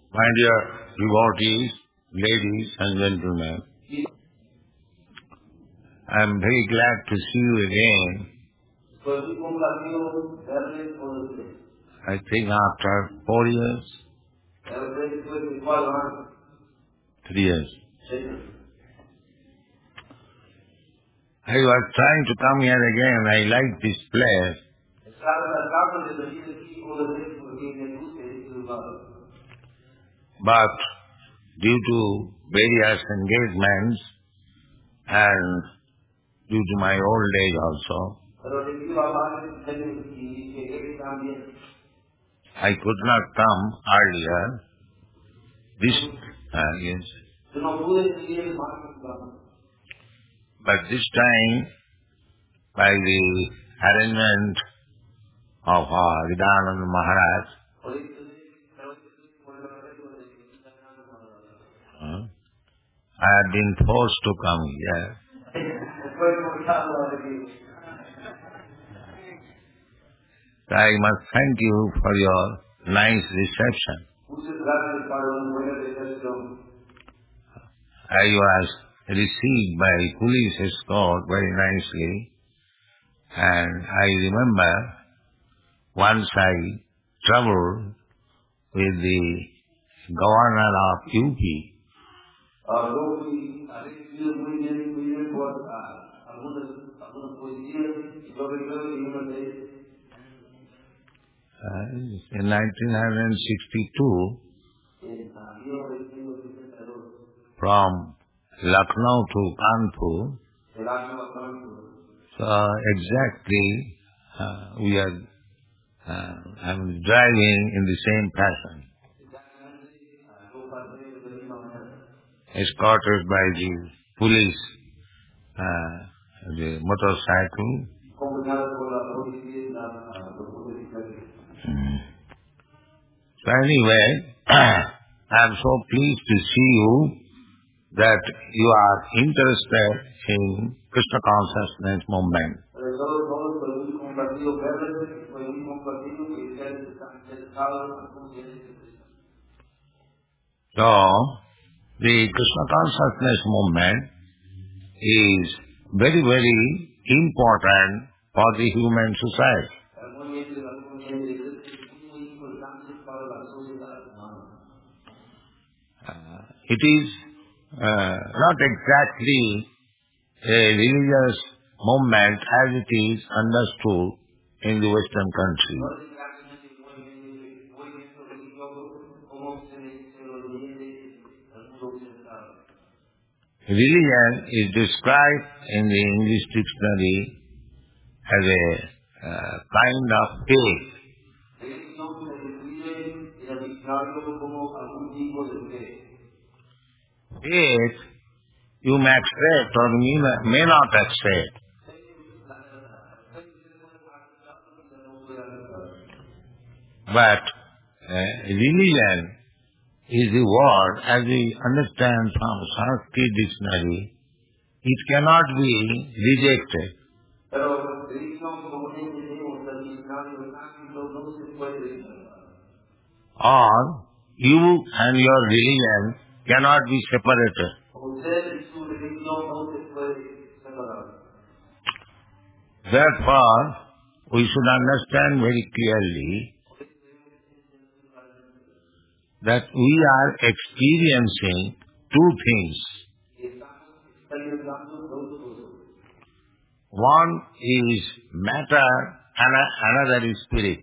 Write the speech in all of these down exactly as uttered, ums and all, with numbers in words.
My dear devotees, ladies and gentlemen, I am very glad to see you again. I think after four years, three years. I was trying to come here again. I like this place. But due to various engagements and due to my old age also, I could not come earlier. This, uh, yes. But this time, by the arrangement of uh, Vidananda Maharaj, uh, I have been forced to come here. So I must thank you for your nice reception. I was received by police escort very nicely, and I remember once I traveled with the governor of U P. Uh, in nineteen sixty-two, from Lucknow to Kanpur, so exactly uh, we are uh, I'm driving in the same fashion, escorted by the police, uh, the motorcycle. Mm. So anyway, I am so pleased to see you that you are interested in Krishna consciousness movement. So, the Krishna consciousness movement is very, very important for the human society. Uh, it is uh, not exactly a religious movement as it is understood in the Western country. Religion is described in the English dictionary as a uh, kind of faith. Faith you may accept or may, may not accept. But uh, religion is the word, as we understand from Sanskrit dictionary, it cannot be rejected. Or you and your religion cannot be separated. Therefore, we should understand very clearly that we are experiencing two things. One is matter and another is spirit.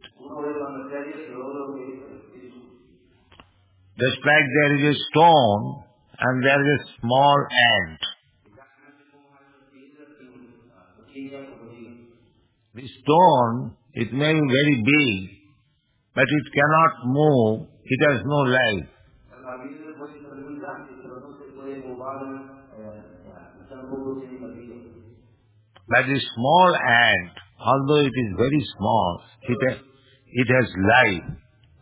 Just like there is a stone and there is a small ant. The stone, it may be very big, but it cannot move, it has no life. But the small ant, although it is very small, it has, it has life.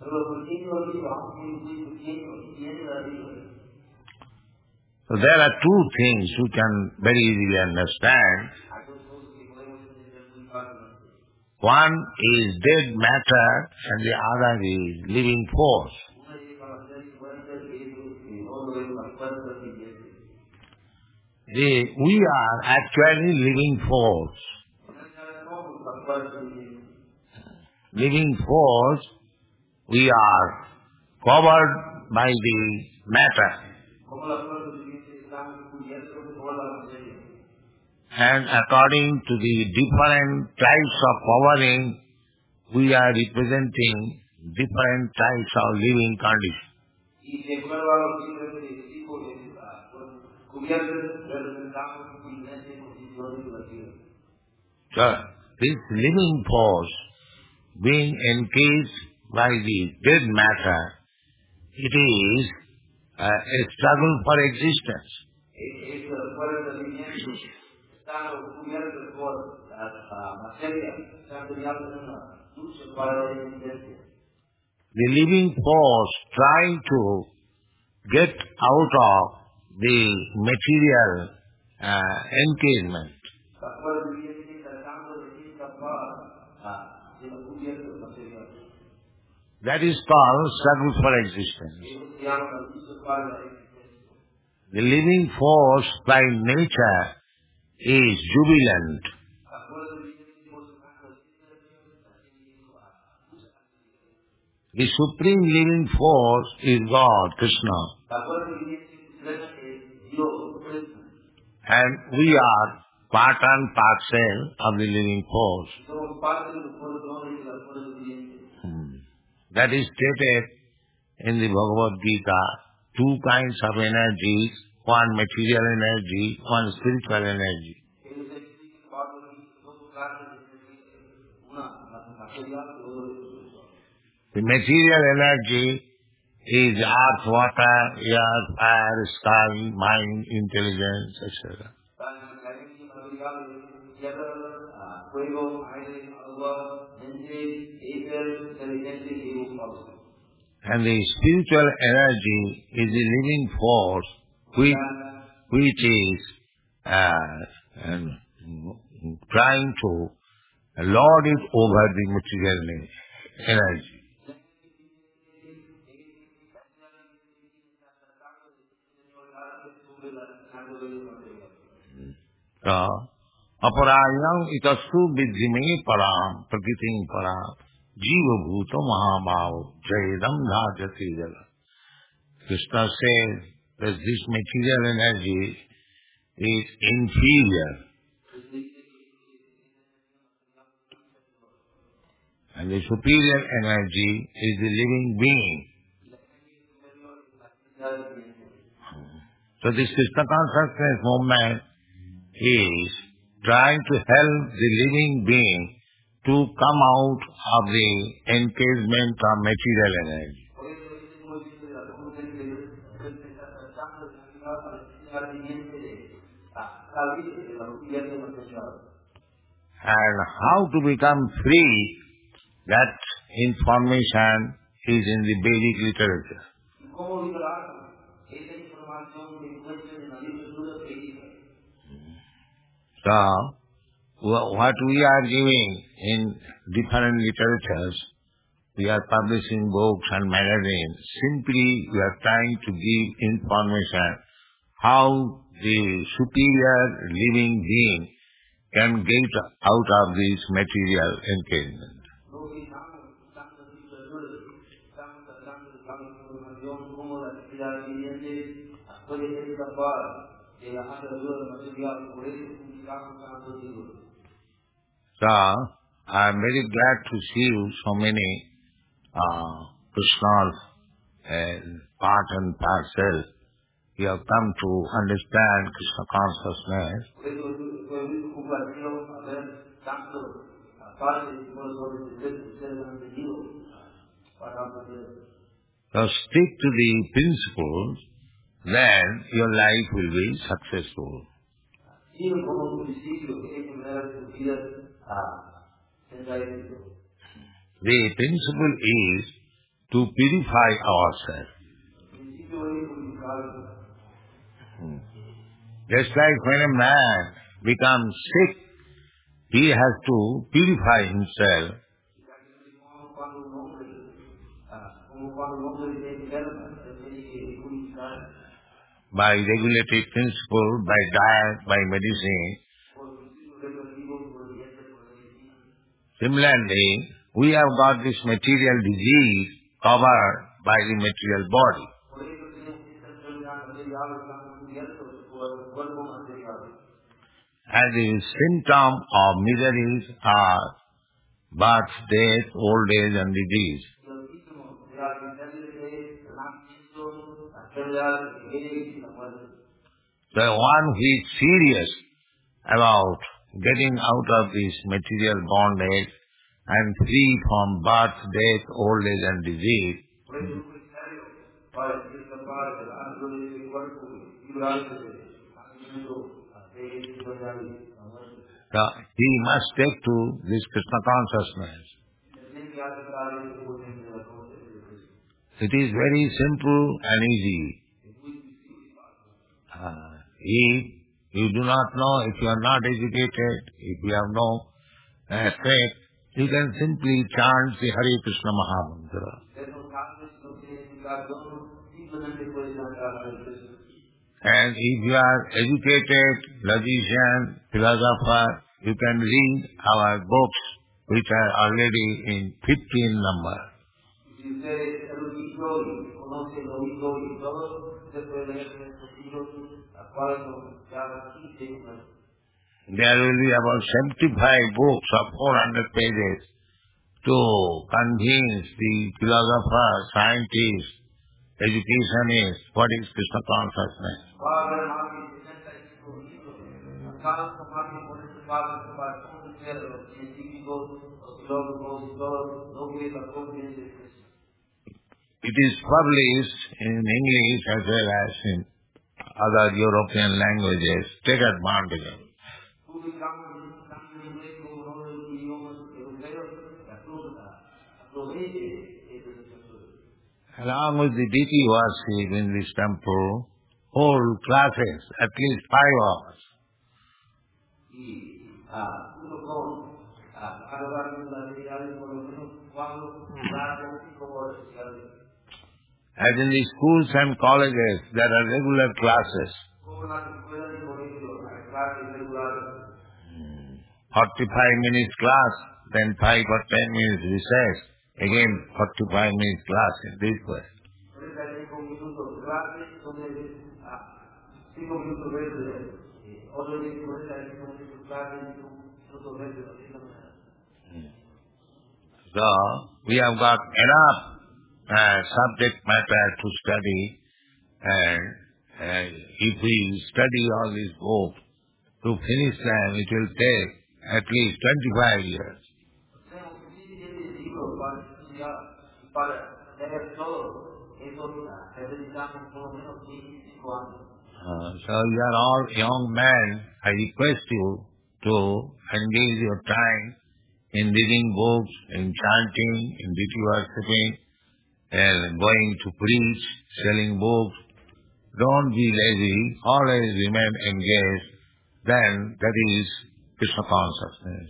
So there are two things you can very easily understand. One is dead matter and the other is living force. The, we are actually living force. Living force, we are covered by the matter. And according to the different types of covering, we are representing different types of living conditions. So, this living force being encased by the dead matter, it is uh, a struggle for existence. The living force trying to get out of the material uh, encasement. That is called struggle for existence. The living force by nature is jubilant. The supreme living force is God, Krishna. And we are part and parcel of the living force. Hmm. That is stated in the Bhagavad Gita, two kinds of energies, one material energy, one spiritual energy. The material energy is earth, water, air, fire, sky, mind, intelligence, et cetera. And the spiritual energy is the living force which, which is uh, um, trying to lord it over the material energy. अपरायण इतस्तु विद्धिमे पराम प्रकृतिं पराम जीव भूतो महाभाव जयदम धाजति जल. Krishna says that this material energy is inferior and the superior energy is the living being. So this Krishna consciousness movement is trying to help the living being to come out of the encasement of material energy. And how to become free, that information is in the Vedic literature. So, what we are giving in different literatures, we are publishing books and magazines, simply we are trying to give information how the superior living being can get out of this material encasement. So, I am very glad to see you, so many uh, Krishna's uh, part and parcel. You have come to understand Krishna consciousness. So stick to the principles, then your life will be successful. The principle is to purify ourselves. Hmm. Just like when a man becomes sick, he has to purify himself. by regulative principle, by diet, by medicine. Similarly, we have got this material disease covered by the material body. And the symptom of miseries are birth, death, old age and disease. The one who is serious about getting out of this material bondage and free from birth, death, old age and disease, so he must take to this Krishna consciousness. It is very simple and easy. Uh, if you do not know, if you are not educated, if you have no uh, faith, you can simply chant the Hare Krishna Mahamantra. And if you are educated, logician, philosopher, you can read our books which are already in fifteen number. There will be about seventy-five books of four hundred pages to convince the philosophers, scientists, educationists what is Krishna consciousness. It is published in English as well as in other European languages. Take advantage of it. Along with the deity worship in this temple, whole classes, at least five hours. As in the schools and colleges, there are regular classes. forty-five minutes class, then five or ten minutes recess. Again, forty-five minutes class in this way. So, we have got enough uh, subject matter to study, and uh, if we study all these books, to finish them, it will take at least twenty-five years. Uh, so you are all young men. I request you to engage your time in reading books, in chanting, in deity worshipping, and going to preach, selling books. Don't be lazy. Always remain engaged. Then that is Krishna consciousness.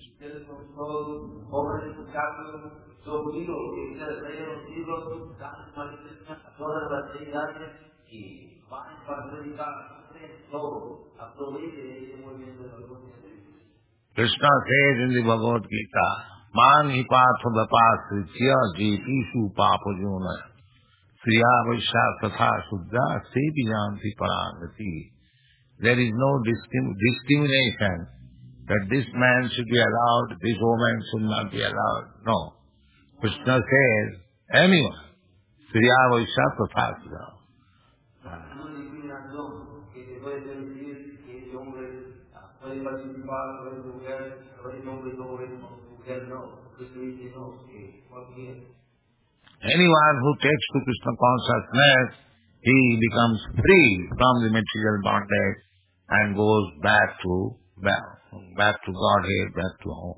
Krishna says in the Bhagavad Gita, Man hi patha vapasritya jetishu papajuna Sriya Vaishya Tatha Suddha Sevi Janti Parangati. There is no discrim- discrimination that this man should be allowed, this woman should not be allowed. No. Krishna says, anyone. Sriya Vaishya Tatha Suddha. Anyone who takes to Krishna consciousness, he becomes free from the material bondage and goes back to back, back to Godhead, back to home.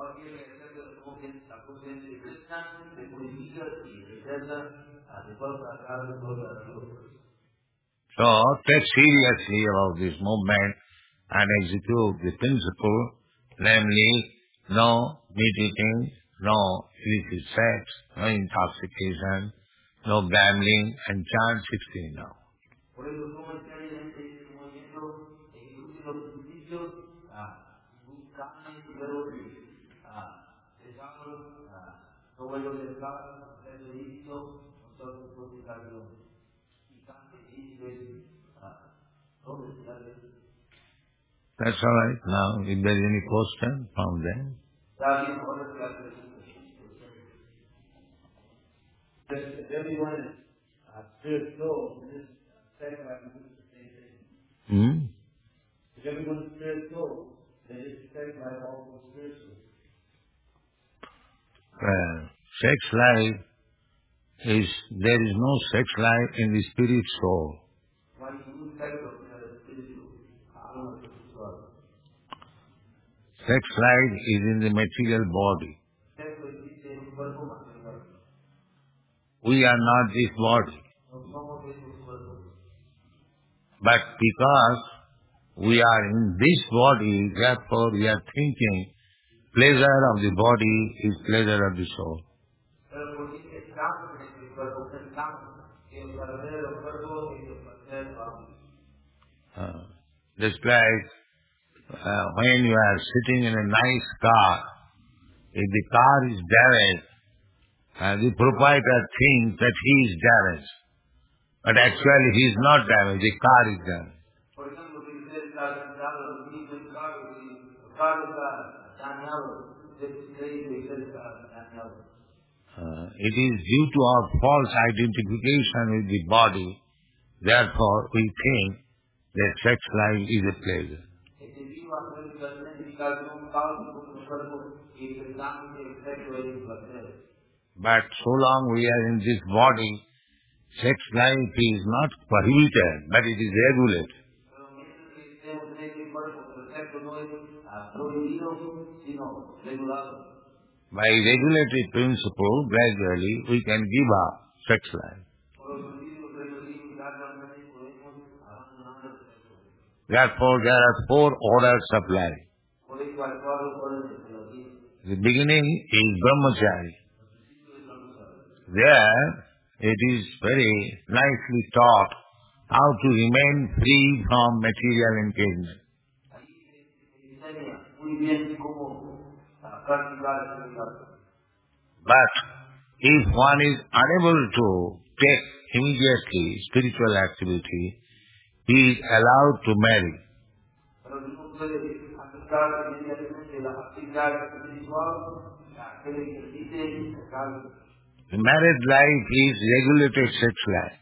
So take seriously about this movement and execute the principle, namely no meat eating, no illicit sex, no intoxication, no gambling, and chant sixteen now. That's all right. Now, if there is any question from them. Hmm? If everyone is spiritual, then it's sex life also spiritual. Well, sex life is, there is no sex life in the spirit soul. Sex life is in the material body. We are not this body. But because we are in this body, therefore we are thinking pleasure of the body is pleasure of the soul. Uh, just like uh, when you are sitting in a nice car, if the car is damaged, uh, the proprietor thinks that he is damaged. But actually he is not damaged, the car is damaged. Uh, it is due to our false identification with the body, therefore we think that sex life is a pleasure. But so long we are in this body, sex life is not prohibited, but it is regulated. By regulatory principle, gradually we can give up sex life. Therefore, there are four orders of life. The beginning is brahmachari. There, it is very nicely taught how to remain free from material engagement. But if one is unable to take immediately spiritual activity, he is allowed to marry. The married life is regulated sex life.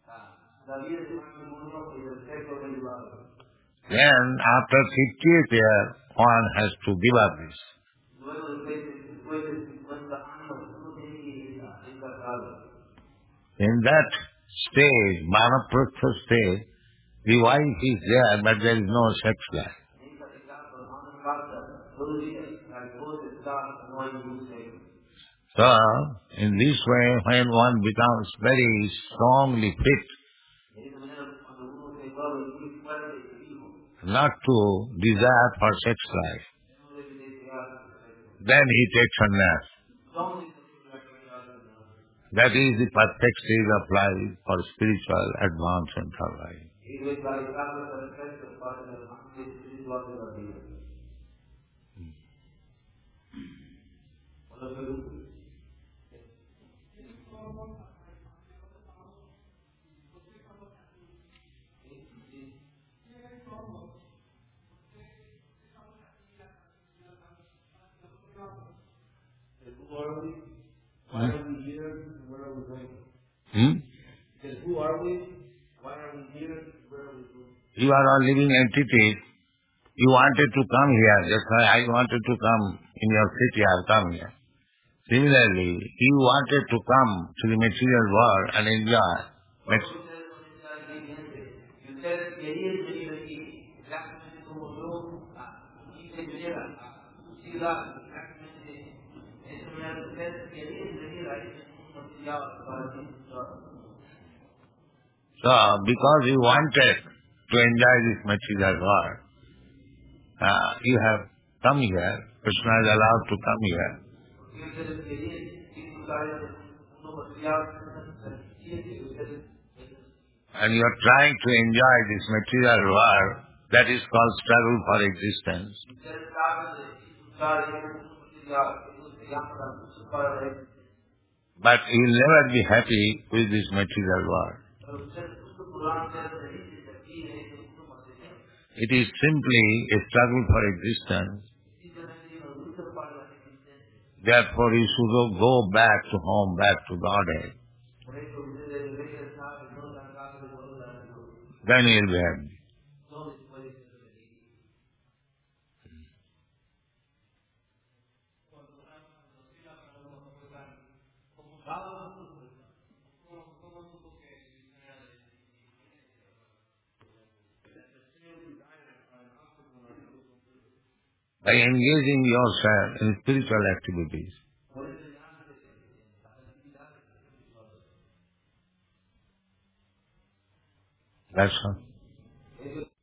Then, after fiftieth year, one has to give up this. In that stage, Vanaprastha stage, the wife is there, but there is no sex life. So, in this way, when one becomes very strongly fit, not to desire for sex life, then he takes sannyas. That is the perfect stage of life for spiritual advancement of life. Why are we here and where are we going? Hmm? Because who are we? Why are we here and where are we going? You are all living entities. You wanted to come here. That's why I wanted to come in your city. I have come here. Similarly, you wanted to come to the material world and enjoy. But so, because you wanted to enjoy this material world, uh, you have come here. Krishna is allowed to come here. And you are trying to enjoy this material world That is called struggle for existence. But you will never be happy with this material world. It is simply a struggle for existence. Therefore you should go back to home, back to Godhead. Then you will be happy. By engaging yourself in spiritual activities. That's all.